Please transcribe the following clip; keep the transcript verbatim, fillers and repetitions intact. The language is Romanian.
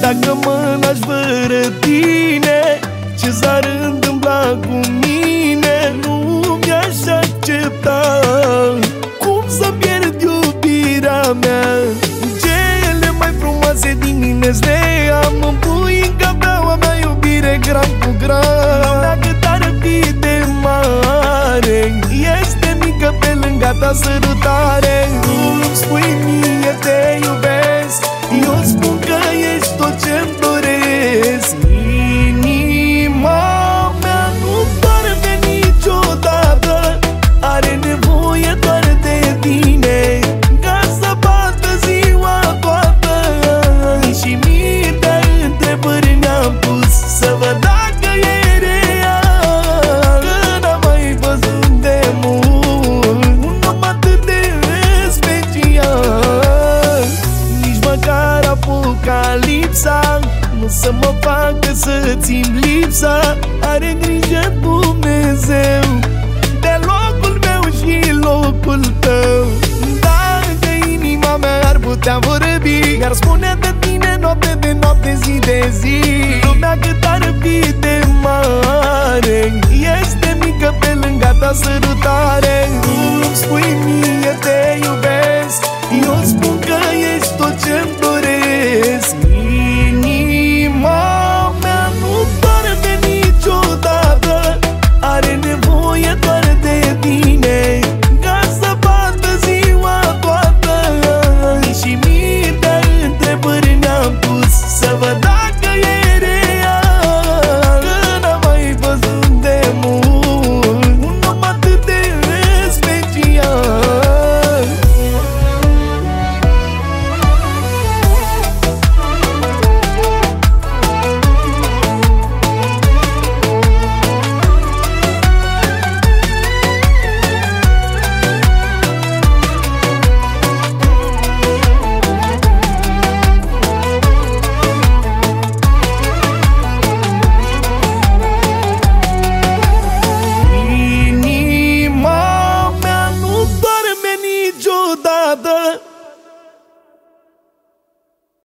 Dacă mă lași fără tine, ce s-ar întâmpla cu mine? Nu mi-aș accepta cum să pierd iubirea mea. Cele mai frumoase din mine le am în pui în cafeaua mea, iubire gram cu gram. Dacă cât ar fi de mare, este mică pe lângă ta sărutare. Tu îmi spui mie te iubesc, eu spun că ești tot ce-mi doresc. Inima mea nu doarme niciodată, are nevoie doar de tine ca să bată ziua toată. Și mii de întrebări mi-am pus să văd dacă e real, că n-am mai văzut de mult un om atât de special. Nici măcar apocalipsa nu să mă facă să-ți-mi lipsa. Are grijă Dumnezeu de locul meu și locul tău. Dacă inima mea ar putea vorbi, iar spune de tine noapte de noapte, zi de zi. Lumea cât ar fi de mare, este mică pe lângă ta sărutare.